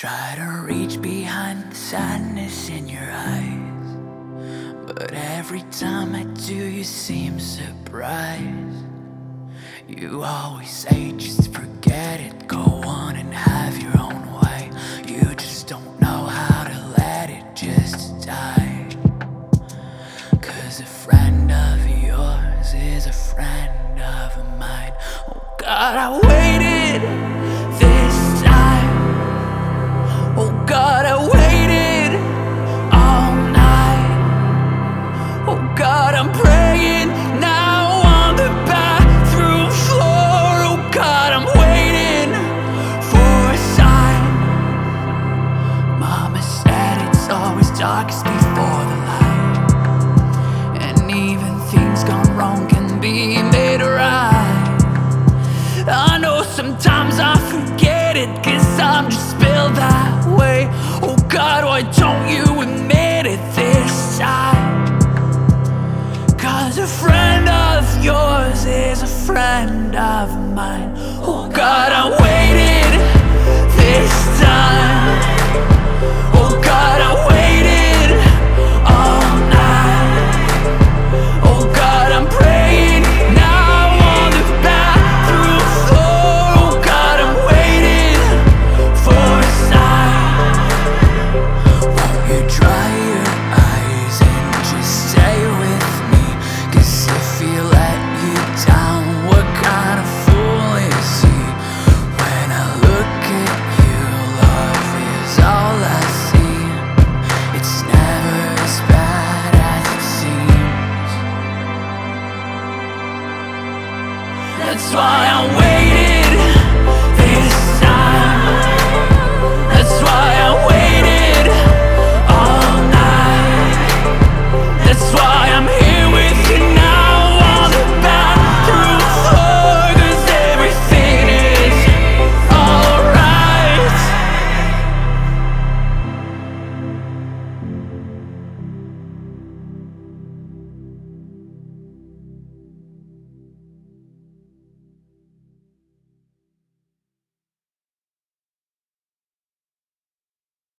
Try to reach behind the sadness in your eyes, but every time I do you seem surprised. You always say just forget it, go on and have your own way. You just don't know how to let it just die. 'Cause a friend of yours is a friend of mine. Oh God, I waited this time. Oh God, I waited all night. Oh God, I'm praying now on the bathroom floor. Oh God, I'm waiting for a sign. Mama said it's always darkest